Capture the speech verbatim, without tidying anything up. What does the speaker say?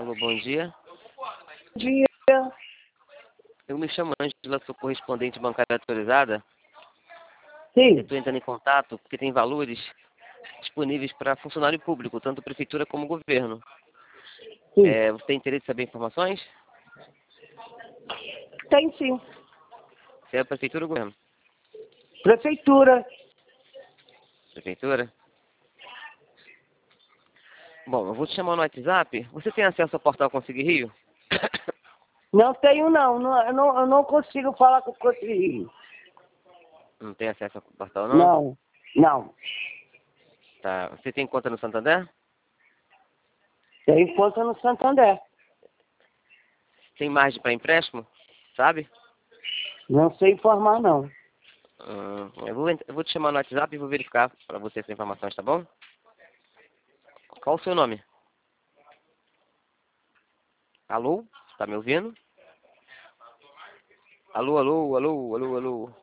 Alô, bom dia. Bom dia. Eu me chamo Ângela, sou correspondente bancária autorizada. Sim, Estou entrando em contato porque tem valores disponíveis para funcionário público, tanto prefeitura como governo. sim. É, você tem interesse em saber informações? Tem sim. Se é a prefeitura ou governo? Prefeitura. Prefeitura? Bom, eu vou te chamar no WhatsApp. Você tem acesso ao portal Conseguir Rio? Não tenho não. não, eu, não eu não consigo falar com o Conselho. Não tem acesso ao portal, não? Não, não. Tá. Você tem conta no Santander? Tem conta no Santander. Tem margem para empréstimo? Sabe? Não sei informar não. Hum, eu, vou, ent- eu vou te chamar no WhatsApp e vou verificar para você essas informações, tá bom? Qual o seu nome? Alô? Tá me ouvindo? Alô, alô, alô, alô, alô.